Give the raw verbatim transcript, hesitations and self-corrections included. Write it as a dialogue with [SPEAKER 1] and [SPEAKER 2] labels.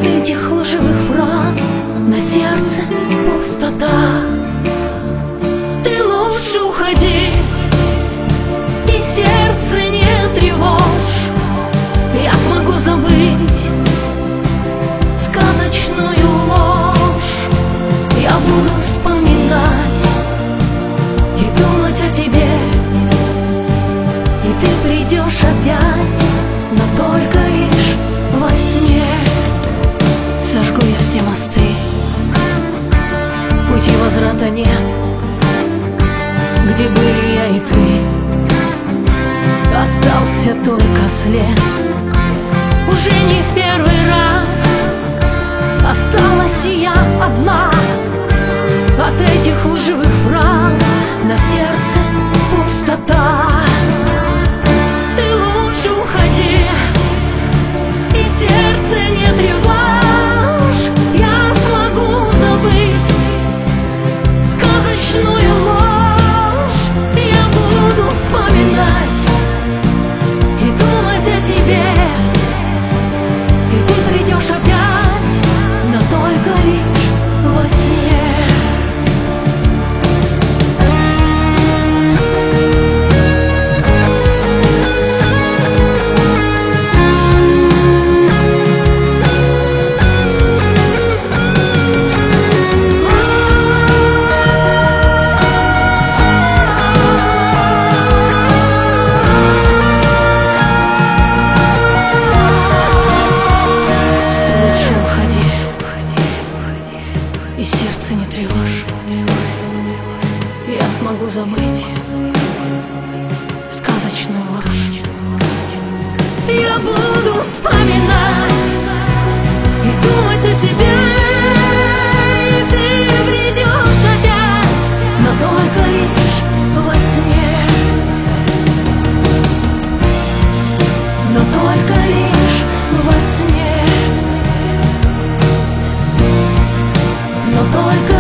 [SPEAKER 1] этих лживых фраз на сердце пустота. Ты лучше уходи и сердце не тревожь. Я смогу забыть сказочную ложь. Я буду вспоминать и думать о тебе, и ты придешь опять, но только лишь во сне. Сожгу я все мосты, пути возврата нет. Где были я и ты, остался только след. Уже не в первый раз осталась я одна от этих лживых фраз на сердце пустота. Ты лучше уходи и сердце не тревожь. Я смогу забыть сказочную ложь. Я буду вспоминать и думать о тебе, и ты придешь опять, но только лишь во сне. И сердце не тревожь. Я смогу забыть сказочную ложь. Я буду вспоминать и думать о тебе, и ты придешь опять, но только лишь во сне. Но только лишь во сне. Но только